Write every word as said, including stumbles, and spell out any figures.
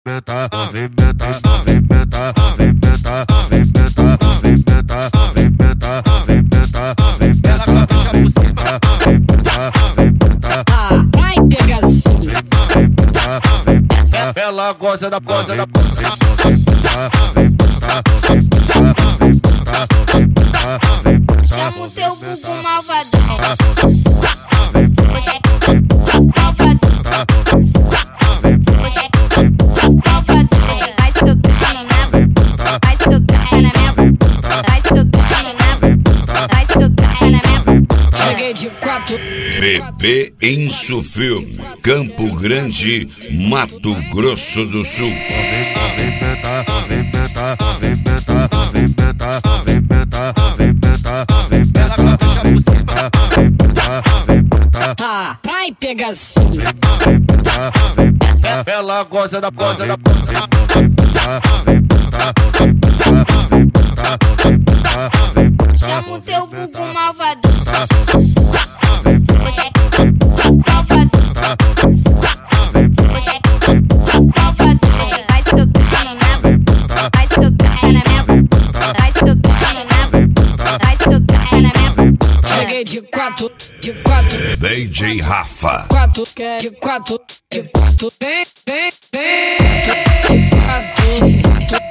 movimenta, movimenta, movimenta, movimenta, movimenta, movimenta, movimenta, movimenta, movimenta, vai pegazinho. ela gosta da gosta da chama o teu vulgo malvadão. Você malvadão. Vai socar na minha boca, vai socar na minha boca, vai socar na minha boca, vai socar na minha boca. Cheguei de quatro. Bebê Insufilme, Campo Grande, Mato Grosso do Sul. Tá, vai pegazinho. ela gosta da gosta da Chama o teu vulgo malvadão. Você malvadão. Você malvadão. Vai socar na minha boca, vai socar na minha boca, vai socar na minha boca, vai socar na minha boca. Cheguei de quatro, de quatro, D J Rafa. quatro, de quatro, de quatro, vem, vem, vem. De quatro, quatro.